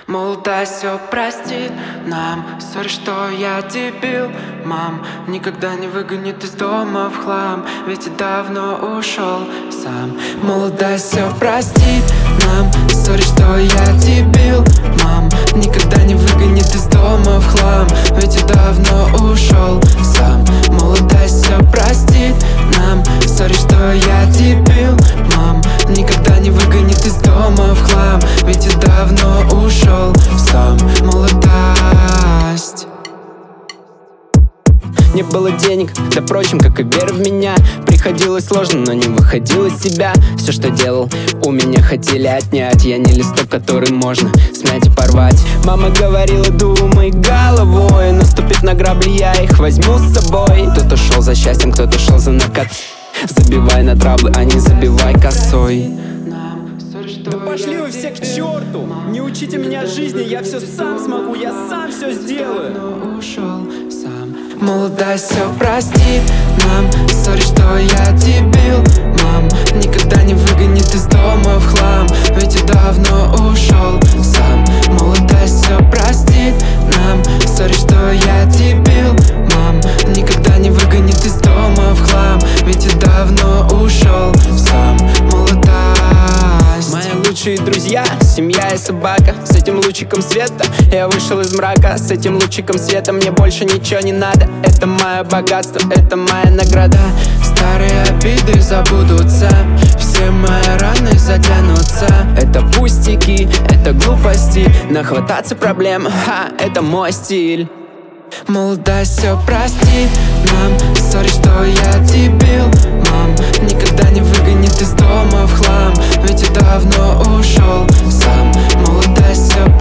Молодость все простит нам. Сори, что я дебил, мам. Никогда не выгонит из дома в хлам, ведь я давно ушел сам. Молодость все простит нам. Сори, что я дебил, мам. Никогда не выгонит из дома в хлам, ведь я давно ушел сам. Молодость все простит нам. Сори, что я дебил, мам. Никогда не выгонит из дома в хлам, ведь я давно ушел сам. Молодость. Не было денег, да впрочем, как и вера в меня. Приходилось сложно, но не выходил из себя. Все, что делал, у меня хотели отнять. Я не листок, который можно смять и порвать. Мама говорила, думай головой. Наступив на грабли, я их возьму с собой. Кто-то шел за счастьем, кто-то шел за накат. Забивай на траблы, а не забивай косой. Да пошли вы все к черту! Не учите меня жизни, я все сам смогу, я сам все сделаю. Ушел сам. Молодость все простит нам. Сори, что я дебил, мам. Никогда не выгонит из дома в хлам, ведь я давно ушел сам. Молодость все простит нам. Сори, что я дебил, мам. Никогда не выгонит из дома в хлам, ведь я давно ушел сам. Молодость. Мои лучшие друзья, семья и собака. С этим лучиком света я вышел из мрака. С этим лучиком света мне больше ничего не надо. Это мое богатство, это моя награда. Старые обиды забудутся, все мои раны затянутся. Это пустяки, это глупости. Нахвататься проблем, это мой стиль. Молодость все простит нам. Сори, что я дебил, мам. Никогда не выгонит из дома в хлам, ведь я давно ушел сам. Молодость все